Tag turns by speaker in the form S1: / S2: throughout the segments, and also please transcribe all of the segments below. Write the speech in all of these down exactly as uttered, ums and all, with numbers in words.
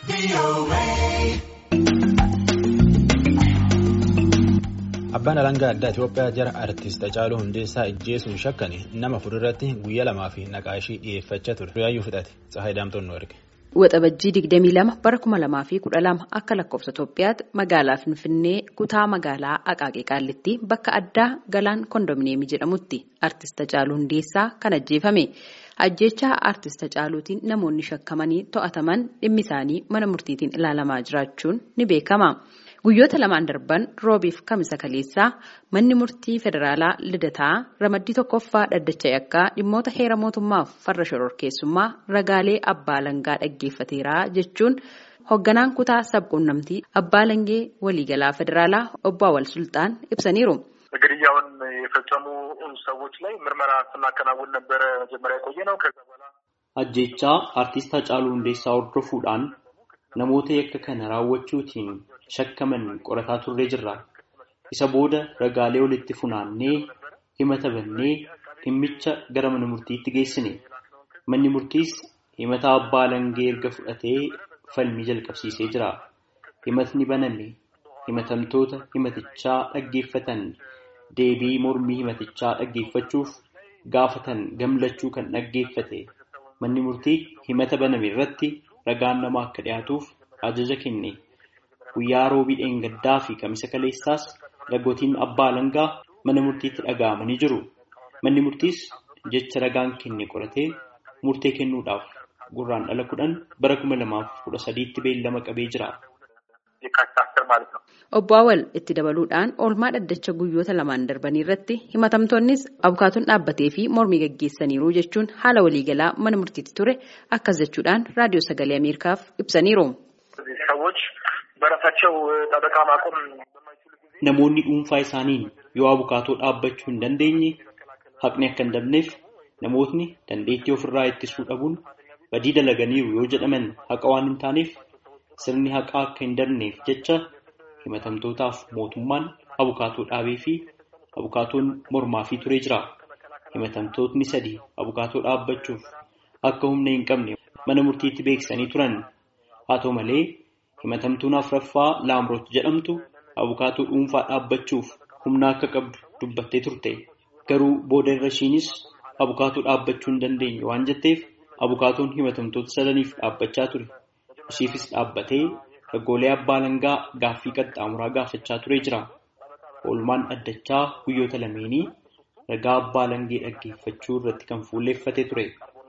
S1: Abbaan alangaa addaa Itoophiyaa jara artist Hacaaluu Hundeessaa ajjeesuun shakkani nama fuulduratti guyyaa lamaa fi naqaashii dhiyeeffachaa ture. Riyaayyuu fudhate Tsahaay Daamtoon nu erge.
S2: Waxabajjii digdamii lama bara kuma lamaa fi kudha lama akka lakkoofsa Itoophiyaatti magaalaa Finfinnee kutaa magaalaa Aqaaqee Qaallitti bakka addaa Galaan Kondominiyeemii jedhamutti artist Hacaaluu Hundeessaa kan ajjeefame. Ajjeechaa artist Hacaaluutiin namoonni shakkamanii to'ataman dhimmi isaanii mana murtiitiin ilaalamaa jiraachuun ni beekama. Guyyoota lamaan darban roobiif kamisa kaleessaa manni murtii federaalaa Lidataa ramaddii tokkoffaa dhaddacha yakkaa dhimmoota heera mootummaaf farra shororkeessummaa ragaalee abbaa alangaa dhaggeeffateera jechuun hoogganaan kutaa sabquunnamtii abbaa alangee waliigalaa federaalaa obbo Awwal Sultaan ibsaniiru.
S3: ግድያውን የፈጸሙ ሰዎች ላይ ምርመራ ስናከናውን ነበር መጀመሪያ የቆየ ነው። ከዛ በኋላ
S4: አጀቻ አርቲስት Hacaaluu Hundeessaa hordofuudhaan namoota yakka kana raawwachuutiin shakkaman qorataa turree jirra. Isa booda ragaalee walitti funaannee himata bannee dhimmicha gara mana murtiitti geessine. Manni murtiis himata abbaa alangee erga fudhatee falmii jalqabsiisee jira. Himatni baname himatamtoota himatichaa dhaggeeffatan deebii mormii himatichaa dhaggeeffachuuf gaafatan gamlachuu kan dhaggeeffate. Manni murtii himata baname irratti ragaan namaa akka dhiyaatuuf ajaja kenne. Guyyaa roobii dheengaddaa fi kamisa kaleessaas ragootiin abbaa alangaa mana murtiitti dhaga'amanii jiru. Manni murtiis jecha ragaan kenne qoratee murtee kennuudhaaf gurraandhala kudhan bara kuma lamaaf kudha sadiitti beellama qabee jira.
S2: Obbo Awwal itti dabaluudhaan oolmaa dhaddacha guyyoota lamaan darbanii irratti himatamtoonnis abukaatoon dhaabbatee fi mormii gaggeessaniiru jechuun haala waliigalaa mana murtiitti ture akkas jechuudhaan raadiyoo sagalee Ameerikaaf ibsaniiru.
S4: Namoonni dhuunfaa isaaniin yoo abukaatoo dhaabbachuu hin dandeenye haqni akka hin dabneef namootni dandeettii ofirraa ittisuu dhabuun badii dalaganiiru yoo jedhaman haqa waan hin taaneef sirni haqaa akka hin dabneef jecha himatamtootaaf mootummaan abukaatoo dhaabee fi abukaatoon mormaa fi turee jira. Himatamtootni sadii abukaatoo dhaabbachuuf akka humna hin qabne mana murtiitti beeksisanii turan. Haa ta'u malee himatamtuun afraffaa Laamroot jedhamtu abukaatoo dhuunfaa dhaabbachuuf humna akka qabdu dubbattee turte. Garuu booda irra ishiinis abukaatoo dhaabbachuu hin dandeenye waan jetteef abukaatoon himatamtoota sadaniif dhaabbachaa ture. Ishiifis dhaabbatee ragoolee abbaa alangaa gaaffii qaxxaamuraa gaafachaa turee jira. Oolmaan dhaddachaa guyyoota lameenii ragaa abbaa alangee dhaggeeffachuu irratti kan fuulleeffatee ture.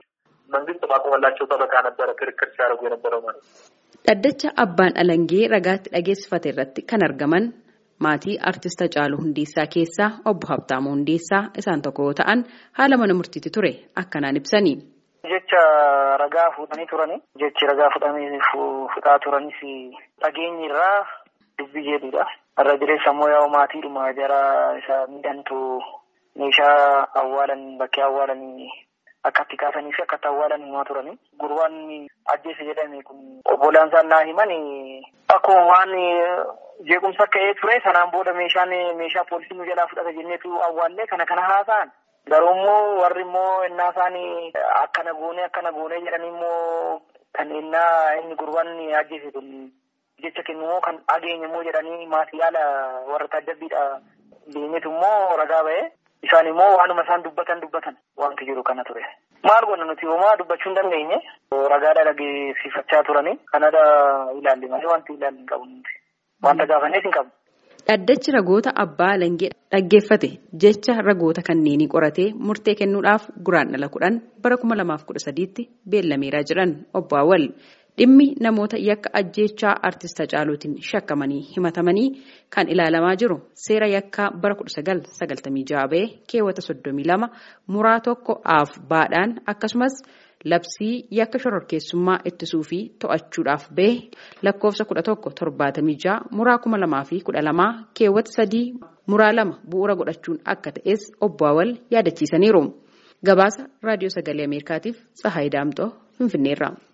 S2: Dhaddacha abbaan alangee ragaatti dhageessifate irratti kan argaman maatii artist Hacaaluu Hundeessaa keessaa obbo Habtaamuu Hundeessaa isaan tokko yoo ta'an haala mana murtiitti ture akkanaan ibsanii.
S5: Jecha ragaa fuudhanii turani. Jechi ragaa fuudhanii fudhaa turanis dhageenyi irraa dubbii jedhudha. Irra jireessa immoo yaa maatiidhuma jara isa miidhamtu meeshaa awwaalan bakkee awwaalanii akka itti kaasanii fi akka itti awwaalan himaa turani. Gurbaan ajjeese jedhame kun obbolaan isaan naa himan akkuma waan jeequmsa ka'ee ture sanaan booda meeshaan meeshaa poolisii nu jalaa fudhata jenneetu awwaallee kana kana haasa'an. Garuu immoo warri immoo innaa isaanii akkana goonee akkana goonee jedhanii immoo kan innaa inni gurbaan ajjeese kun jecha kennu immoo kan dhageenye immoo jedhanii maatii yaala warra taajjabbiidha deemetu immoo ragaa ba'e. Isaan immoo waanuma isaan dubbatan dubbatan wanti jiru kana ture. Maal goona nuti homaa dubbachuu hin dandeenye ragaadha dhageessifachaa turanii kanadha ilaalli malee wanti ilaalli hin qabu nuti wanta gaafannees hin qabu.
S2: Dhaddachi ragoota abbaa alangee dhaggeeffate jecha ragoota kanneenii qoratee murtee kennuudhaaf guraandhala kudhan bara kuma lamaaf kudha sadiitti beellameeraa jiran obbo Awwal dhimmi namoota yakka ajjeechaa artist Hacaaluutiin shakkamanii himatamanii kan ilaalamaa jiru seera yakkaa bara kudha sagal sagaltamii jaha ba'ee keewwata soddomii lama muraa tokko aaf baadhaan akkasumas labsii yakka shororkeessummaa ittisuu fi to'achuudhaaf ba'e lakkoofsa kudha tokko torbaatamii jaha muraa kuma lamaa fi kudha lamaa keewwata sadii muraa lama bu'uura godhachuun akka ta'es obbo Awwal yaadachiisaniiru. Gabaasa raadiyoo sagalee Ameerikaatiif Tsahaay Daamtoo Finfinneerraa.